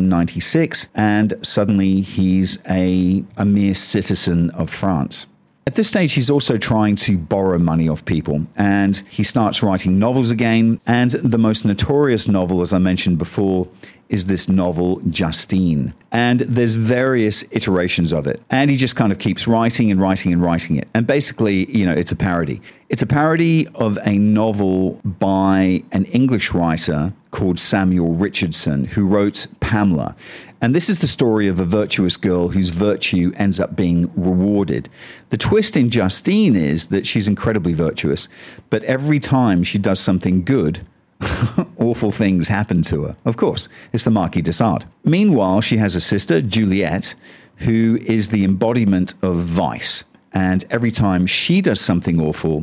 1796, and suddenly he's a mere citizen of France. At this stage, he's also trying to borrow money off people, and he starts writing novels again, and the most notorious novel, as I mentioned before, is this novel, Justine. And there's various iterations of it. And he just kind of keeps writing and writing and writing it. And basically, it's a parody. It's a parody of a novel by an English writer called Samuel Richardson, who wrote Pamela. And this is the story of a virtuous girl whose virtue ends up being rewarded. The twist in Justine is that she's incredibly virtuous, but every time she does something good, awful things happen to her. Of course, it's the Marquis de Sade. Meanwhile, she has a sister, Juliette, who is the embodiment of vice. And every time she does something awful,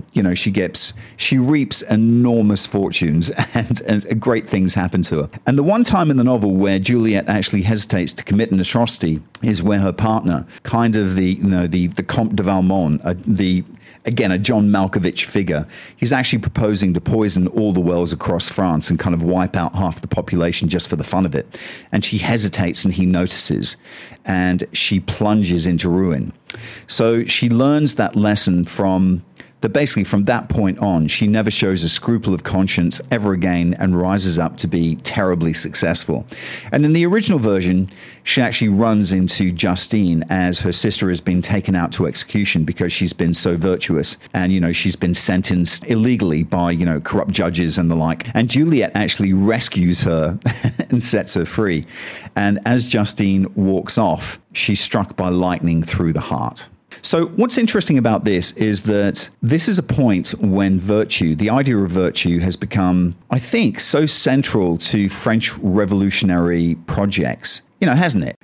she reaps enormous fortunes and great things happen to her. And the one time in the novel where Juliette actually hesitates to commit an atrocity is where her partner, kind of the Comte de Valmont, again, a John Malkovich figure, he's actually proposing to poison all the wells across France and kind of wipe out half the population just for the fun of it. And she hesitates and he notices, and she plunges into ruin. So she learns that lesson from that point on, she never shows a scruple of conscience ever again and rises up to be terribly successful. And in the original version, she actually runs into Justine as her sister has been taken out to execution because she's been so virtuous. And, she's been sentenced illegally by, corrupt judges and the like. And Juliette actually rescues her and sets her free. And as Justine walks off, she's struck by lightning through the heart. So what's interesting about this is that this is a point when virtue, the idea of virtue, has become, I think, so central to French revolutionary projects. Hasn't it?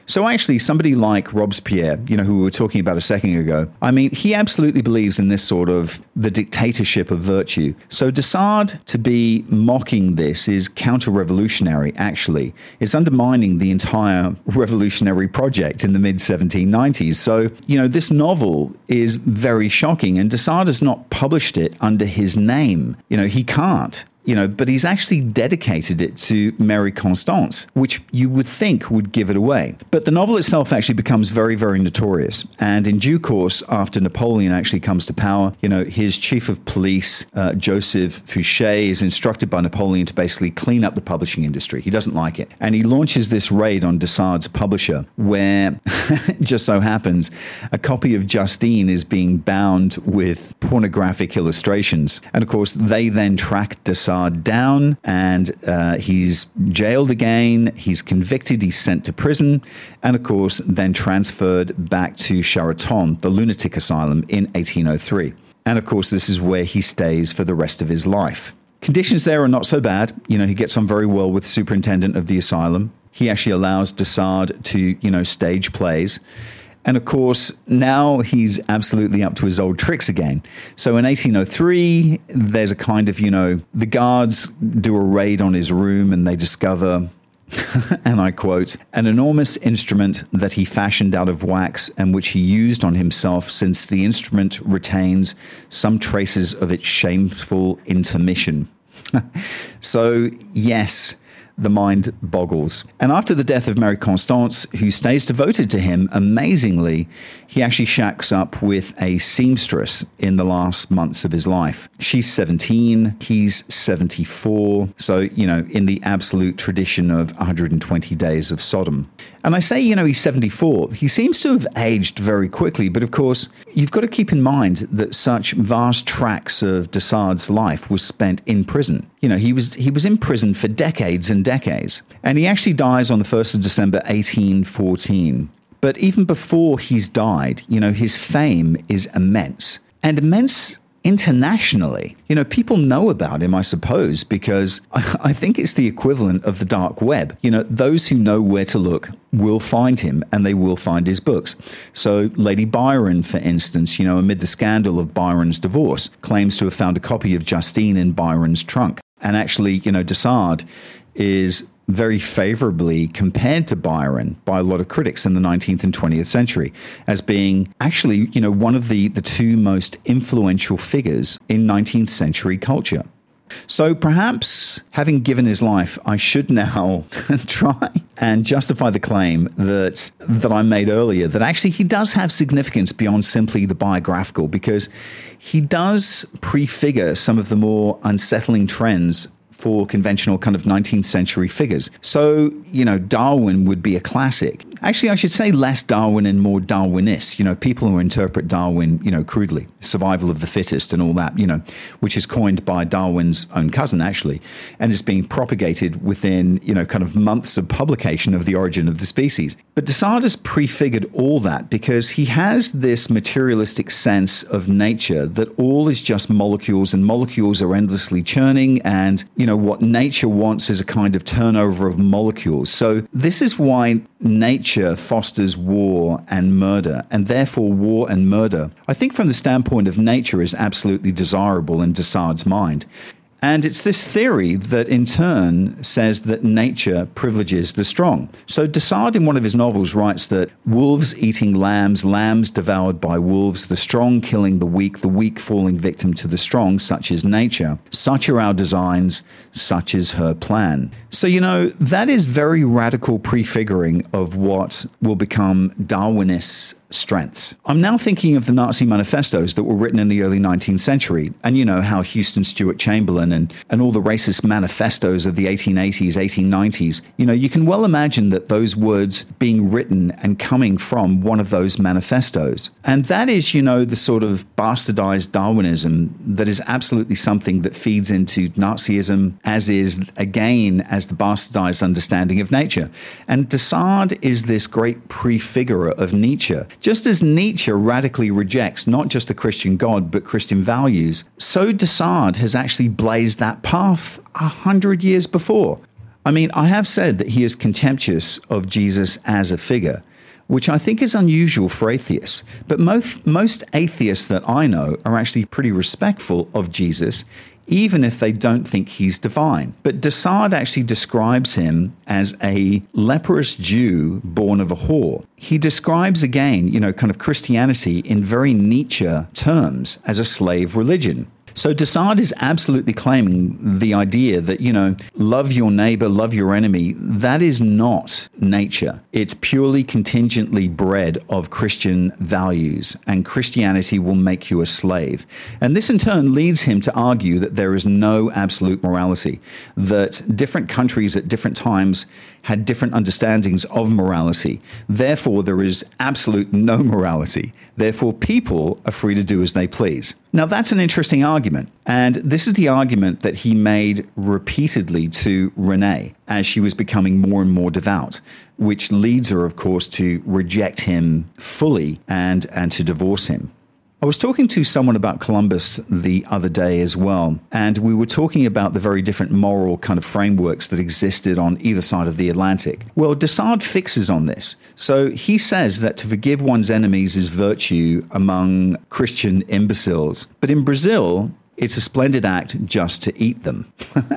So actually, somebody like Robespierre, who we were talking about a second ago, I mean, he absolutely believes in this sort of the dictatorship of virtue. So de Sade to be mocking this is counter-revolutionary, actually. It's undermining the entire revolutionary project in the mid-1790s. So, this novel is very shocking, and de Sade has not published it under his name. He can't. But he's actually dedicated it to Mary Constance, which you would think would give it away. But the novel itself actually becomes very, very notorious. And in due course, after Napoleon actually comes to power, his chief of police, Joseph Fouché, is instructed by Napoleon to basically clean up the publishing industry. He doesn't like it. And he launches this raid on de Sade's publisher, where it just so happens a copy of Justine is being bound with pornographic illustrations. And of course, they then track de Sade down, and he's jailed again, he's convicted, he's sent to prison, and of course then transferred back to Charenton, the lunatic asylum, in 1803. And of course this is where he stays for the rest of his life. Conditions there are not so bad. He gets on very well with the superintendent of the asylum. He actually allows de Sade to, stage plays. And of course, now he's absolutely up to his old tricks again. So in 1803, there's a kind of, the guards do a raid on his room and they discover, and I quote, an enormous instrument that he fashioned out of wax and which he used on himself, since the instrument retains some traces of its shameful intermission. So, yes, the mind boggles. And after the death of Mary Constance, who stays devoted to him, amazingly, he actually shacks up with a seamstress in the last months of his life. She's 17, he's 74. So, in the absolute tradition of 120 days of Sodom. And I say, he's 74. He seems to have aged very quickly. But of course, you've got to keep in mind that such vast tracts of de Sade's life was spent in prison. He was in prison for decades and decades. And he actually dies on the 1st of December, 1814. But even before he's died, his fame is immense. And immense internationally. People know about him, I suppose, because I think it's the equivalent of the dark web. Those who know where to look will find him, and they will find his books. So Lady Byron, for instance, amid the scandal of Byron's divorce, claims to have found a copy of Justine in Byron's trunk. And actually, de Sade is very favorably compared to Byron by a lot of critics in the 19th and 20th century as being actually, one of the two most influential figures in 19th century culture. So perhaps, having given his life, I should now try and justify the claim that I made earlier, that actually he does have significance beyond simply the biographical, because he does prefigure some of the more unsettling trends for conventional kind of 19th century figures. So, Darwin would be a classic. Actually, I should say less Darwin and more Darwinist, people who interpret Darwin, crudely, survival of the fittest and all that, which is coined by Darwin's own cousin, actually, and is being propagated within, kind of months of publication of The Origin of the Species. But de Sade has prefigured all that because he has this materialistic sense of nature that all is just molecules, and molecules are endlessly churning, and, what nature wants is a kind of turnover of molecules. So this is why nature fosters war and murder, and therefore war and murder, I think from the standpoint of nature, is absolutely desirable in de Sade's mind. And it's this theory that in turn says that nature privileges the strong. So de Sade in one of his novels writes that wolves eating lambs, lambs devoured by wolves, the strong killing the weak falling victim to the strong, such is nature. Such are our designs, such is her plan. So, that is very radical prefiguring of what will become Darwinist strengths. I'm now thinking of the Nazi manifestos that were written in the early 19th century, and how Houston Stewart Chamberlain and all the racist manifestos of the 1880s, 1890s, you can well imagine that those words being written and coming from one of those manifestos. And that is, the sort of bastardized Darwinism that is absolutely something that feeds into Nazism, as is, again, as the bastardized understanding of nature. And de Sade is this great prefigurer of Nietzsche. Just as Nietzsche radically rejects not just the Christian God, but Christian values, so de Sade has actually blazed that path 100 years before. I mean, I have said that he is contemptuous of Jesus as a figure, which I think is unusual for atheists. But most atheists that I know are actually pretty respectful of Jesus, even if they don't think he's divine. But de Sade actually describes him as a leprous Jew born of a whore. He describes again, kind of Christianity in very Nietzsche terms as a slave religion. So de Sade is absolutely claiming the idea that, love your neighbor, love your enemy. That is not nature. It's purely contingently bred of Christian values, and Christianity will make you a slave. And this in turn leads him to argue that there is no absolute morality, that different countries at different times had different understandings of morality. Therefore, there is absolute no morality. Therefore, people are free to do as they please. Now, that's an interesting argument. And this is the argument that he made repeatedly to Renee as she was becoming more and more devout, which leads her, of course, to reject him fully and to divorce him. I was talking to someone about Columbus the other day as well, and we were talking about the very different moral kind of frameworks that existed on either side of the Atlantic. Well, de Sade fixes on this. So he says that to forgive one's enemies is virtue among Christian imbeciles. But in Brazil, it's a splendid act just to eat them.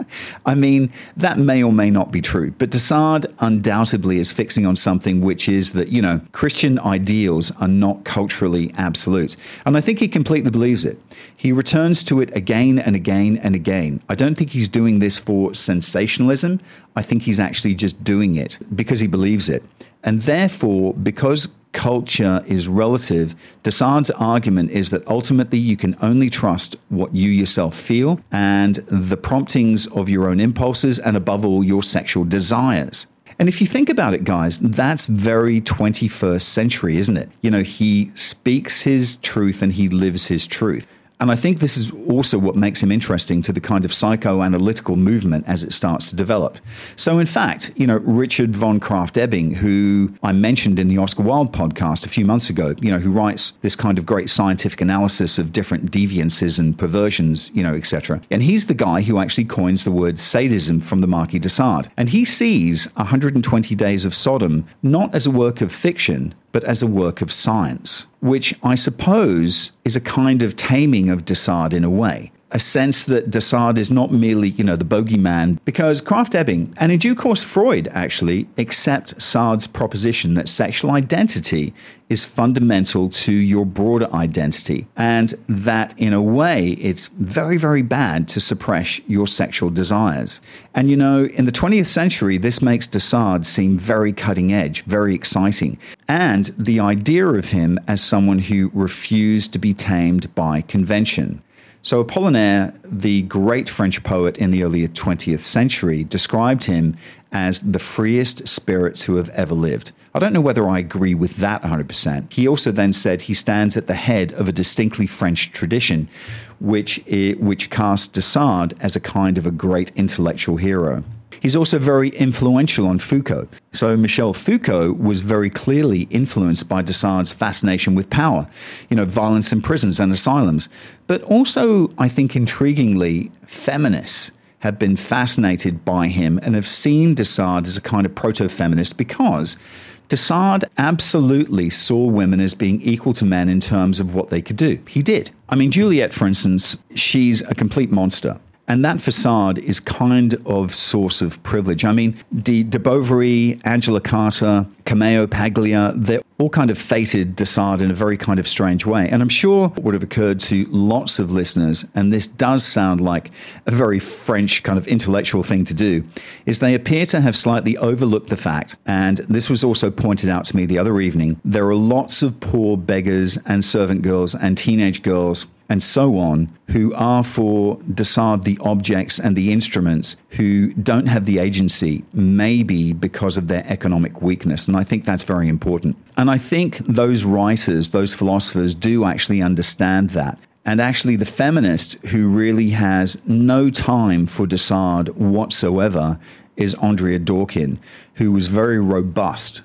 I mean, that may or may not be true, but de Sade undoubtedly is fixing on something which is that, Christian ideals are not culturally absolute. And I think he completely believes it. He returns to it again and again and again. I don't think he's doing this for sensationalism. I think he's actually just doing it because he believes it. And therefore, because culture is relative, de Sade's argument is that ultimately you can only trust what you yourself feel and the promptings of your own impulses and above all your sexual desires. And if you think about it, guys, that's very 21st century, isn't it? He speaks his truth and he lives his truth. And I think this is also what makes him interesting to the kind of psychoanalytical movement as it starts to develop. So in fact, Richard von Krafft-Ebing, who I mentioned in the Oscar Wilde podcast a few months ago, who writes this kind of great scientific analysis of different deviances and perversions, etc. And he's the guy who actually coins the word sadism from the Marquis de Sade. And he sees 120 Days of Sodom not as a work of fiction, but as a work of science, which I suppose is a kind of taming of de Sade in a way. A sense that de Sade is not merely, the bogeyman, because Krafft-Ebing, and in due course Freud actually, accept Sade's proposition that sexual identity is fundamental to your broader identity, and that in a way it's very, very bad to suppress your sexual desires. And in the 20th century, this makes de Sade seem very cutting edge, very exciting, and the idea of him as someone who refused to be tamed by convention. So Apollinaire, the great French poet in the early 20th century, described him as the freest spirit to have ever lived. I don't know whether I agree with that 100%. He also then said he stands at the head of a distinctly French tradition, which casts de Sade as a kind of a great intellectual hero. He's also very influential on Foucault. So Michel Foucault was very clearly influenced by de Sade's fascination with power, violence in prisons and asylums. But also, I think intriguingly, feminists have been fascinated by him and have seen de Sade as a kind of proto-feminist because de Sade absolutely saw women as being equal to men in terms of what they could do. He did. I mean, Juliet, for instance, she's a complete monster. And that facade is kind of source of privilege. I mean, de Bovary, Angela Carter, Cameo Paglia, they're all kind of fated de Sade in a very kind of strange way. And I'm sure what would have occurred to lots of listeners, and this does sound like a very French kind of intellectual thing to do, is they appear to have slightly overlooked the fact, and this was also pointed out to me the other evening, there are lots of poor beggars and servant girls and teenage girls and so on, who are for de Sade the objects and the instruments, who don't have the agency, maybe because of their economic weakness. And I think that's very important. And I think those writers, those philosophers do actually understand that. And actually the feminist who really has no time for de Sade whatsoever is Andrea Dworkin, who was very robust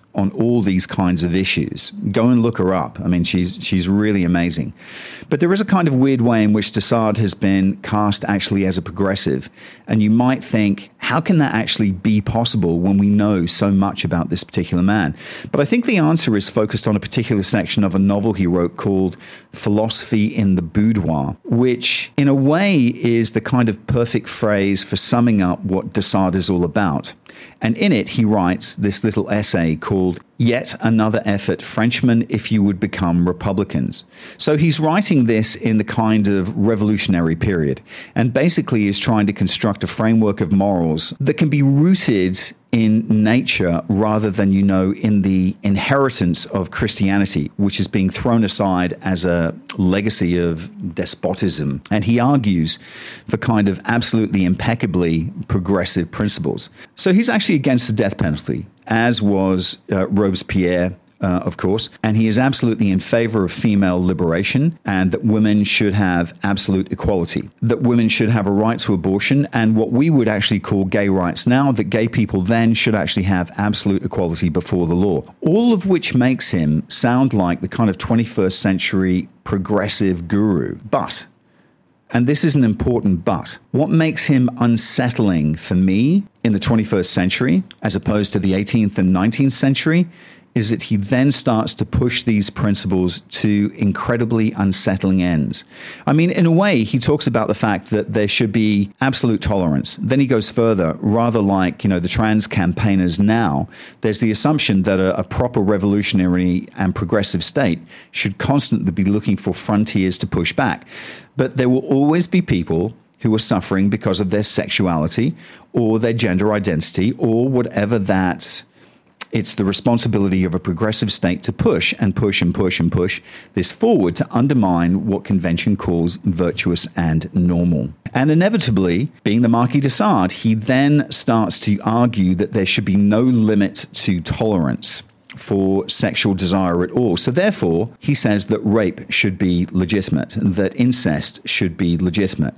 on all these kinds of issues. Go and look her up. I mean, she's really amazing. But there is a kind of weird way in which de Sade has been cast actually as a progressive. And you might think, how can that actually be possible when we know so much about this particular man? But I think the answer is focused on a particular section of a novel he wrote called Philosophy in the Boudoir, which in a way is the kind of perfect phrase for summing up what de Sade is all about. And in it, he writes this little essay called Yet Another Effort, Frenchmen, If You Would Become Republicans. So he's writing this in the kind of revolutionary period, and basically is trying to construct a framework of morals that can be rooted in nature rather than, in the inheritance of Christianity, which is being thrown aside as a legacy of despotism. And he argues for kind of absolutely impeccably progressive principles. So he's actually against the death penalty, as was Robespierre, of course, and he is absolutely in favor of female liberation and that women should have absolute equality, that women should have a right to abortion and what we would actually call gay rights now, that gay people then should actually have absolute equality before the law. All of which makes him sound like the kind of 21st century progressive guru. But, and this is an important but, what makes him unsettling for me in the 21st century, as opposed to the 18th and 19th century, is that he then starts to push these principles to incredibly unsettling ends. I mean, in a way, he talks about the fact that there should be absolute tolerance. Then he goes further, rather like, the trans campaigners now, there's the assumption that a proper revolutionary and progressive state should constantly be looking for frontiers to push back. But there will always be people who are suffering because of their sexuality or their gender identity or whatever that. It's the responsibility of a progressive state to push and push and push and push this forward to undermine what convention calls virtuous and normal. And inevitably, being the Marquis de Sade, he then starts to argue that there should be no limit to tolerance for sexual desire at all. So therefore, he says that rape should be legitimate, that incest should be legitimate.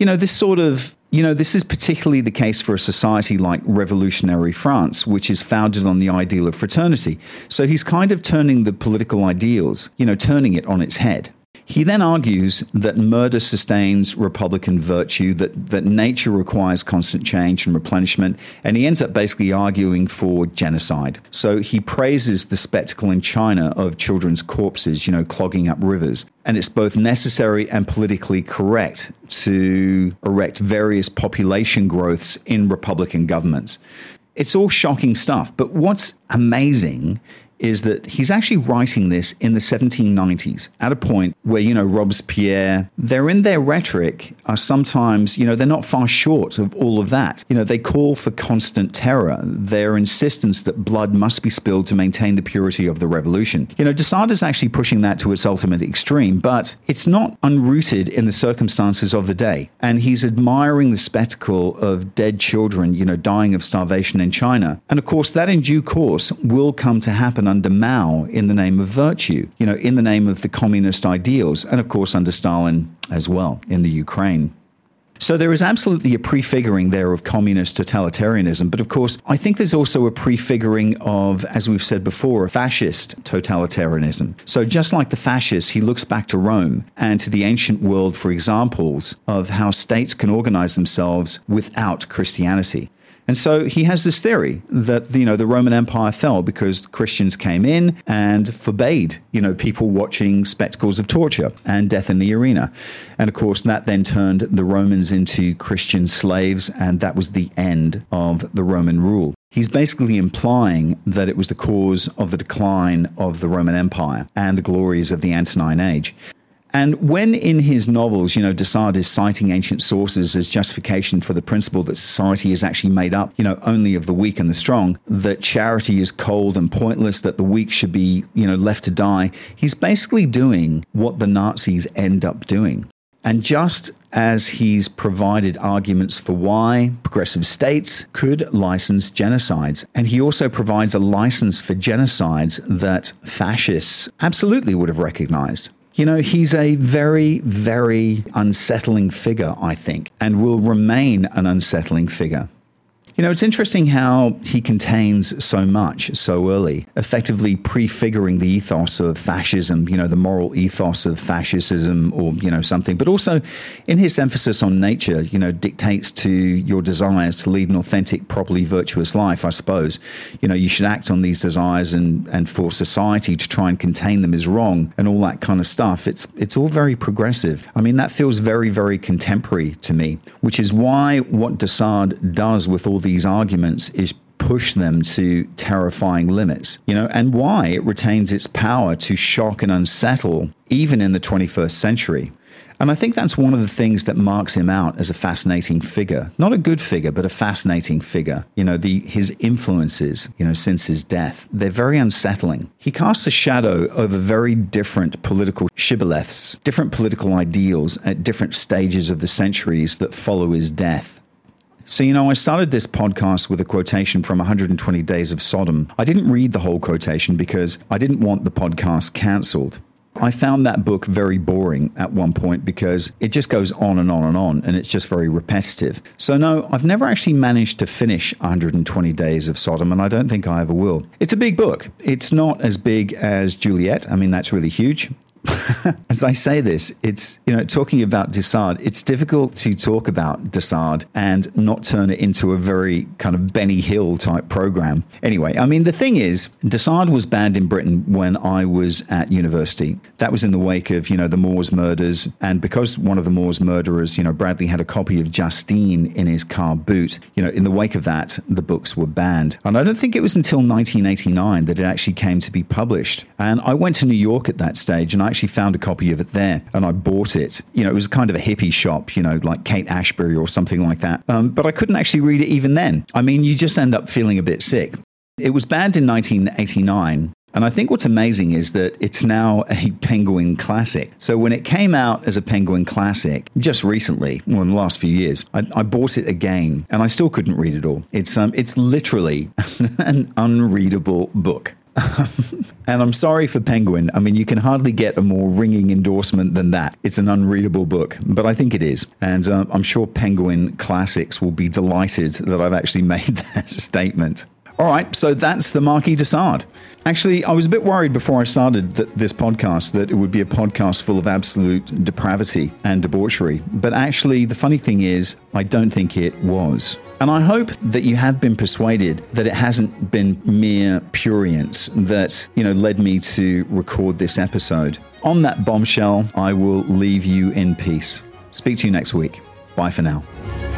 This is particularly the case for a society like revolutionary France, which is founded on the ideal of fraternity. So he's kind of turning the political ideals, turning it on its head. He then argues that murder sustains republican virtue, that nature requires constant change and replenishment, and he ends up basically arguing for genocide. So he praises the spectacle in China of children's corpses, clogging up rivers. And it's both necessary and politically correct to erect various population growths in republican governments. It's all shocking stuff. But what's amazing is that he's actually writing this in the 1790s at a point where, Robespierre, they're in their rhetoric are sometimes, they're not far short of all of that. They call for constant terror, their insistence that blood must be spilled to maintain the purity of the revolution. De Sade is actually pushing that to its ultimate extreme, but it's not unrooted in the circumstances of the day. And he's admiring the spectacle of dead children, dying of starvation in China. And of course, that in due course will come to happen under Mao in the name of virtue, in the name of the communist ideals, and of course under Stalin as well in the Ukraine. So there is absolutely a prefiguring there of communist totalitarianism. But of course, I think there's also a prefiguring of, as we've said before, fascist totalitarianism. So just like the fascists, he looks back to Rome and to the ancient world for examples of how states can organize themselves without Christianity. And so he has this theory that, the Roman Empire fell because Christians came in and forbade, people watching spectacles of torture and death in the arena. And of course, that then turned the Romans into Christian slaves, and that was the end of the Roman rule. He's basically implying that it was the cause of the decline of the Roman Empire and the glories of the Antonine Age. And when in his novels, de Sade is citing ancient sources as justification for the principle that society is actually made up, only of the weak and the strong, that charity is cold and pointless, that the weak should be, left to die, he's basically doing what the Nazis end up doing. And just as he's provided arguments for why progressive states could license genocides, and he also provides a license for genocides that fascists absolutely would have recognized. He's a very, very unsettling figure, I think, and will remain an unsettling figure. It's interesting how he contains so much so early, effectively prefiguring the ethos of fascism, the moral ethos of fascism or, something. But also in his emphasis on nature, dictates to your desires to lead an authentic, properly virtuous life, I suppose. You should act on these desires and for society to try and contain them is wrong and all that kind of stuff. It's all very progressive. I mean, that feels very, very contemporary to me, which is why what de Sade does with all these arguments is push them to terrifying limits, and why it retains its power to shock and unsettle even in the 21st century. And I think that's one of the things that marks him out as a fascinating figure. Not a good figure, but a fascinating figure. His influences, since his death, they're very unsettling. He casts a shadow over very different political shibboleths, different political ideals at different stages of the centuries that follow his death. So, I started this podcast with a quotation from 120 Days of Sodom. I didn't read the whole quotation because I didn't want the podcast cancelled. I found that book very boring at one point because it just goes on and on and on, and it's just very repetitive. So no, I've never actually managed to finish 120 Days of Sodom, and I don't think I ever will. It's a big book. It's not as big as Juliet. I mean, that's really huge. As I say this, it's, talking about de Sade, it's difficult to talk about de Sade and not turn it into a very kind of Benny Hill type program. Anyway, I mean, the thing is, de Sade was banned in Britain when I was at university. That was in the wake of, the Moors murders. And because one of the Moors murderers, Bradley had a copy of Justine in his car boot, in the wake of that, the books were banned. And I don't think it was until 1989 that it actually came to be published. And I went to New York at that stage, and I actually found a copy of it there, and I bought it. It was kind of a hippie shop, like Kate Ashbury or something like that. But I couldn't actually read it even then. I mean, you just end up feeling a bit sick. It was banned in 1989. And I think what's amazing is that it's now a Penguin classic. So when it came out as a Penguin classic just recently, in the last few years, I bought it again, and I still couldn't read it all. It's literally an unreadable book. And I'm sorry for Penguin. I mean, you can hardly get a more ringing endorsement than that. It's an unreadable book, but I think it is. And I'm sure Penguin Classics will be delighted that I've actually made that statement. All right, so that's the Marquis de Sade. Actually, I was a bit worried before I started this podcast that it would be a podcast full of absolute depravity and debauchery. But actually, the funny thing is, I don't think it was. And I hope that you have been persuaded that it hasn't been mere prurience that, led me to record this episode. On that bombshell, I will leave you in peace. Speak to you next week. Bye for now.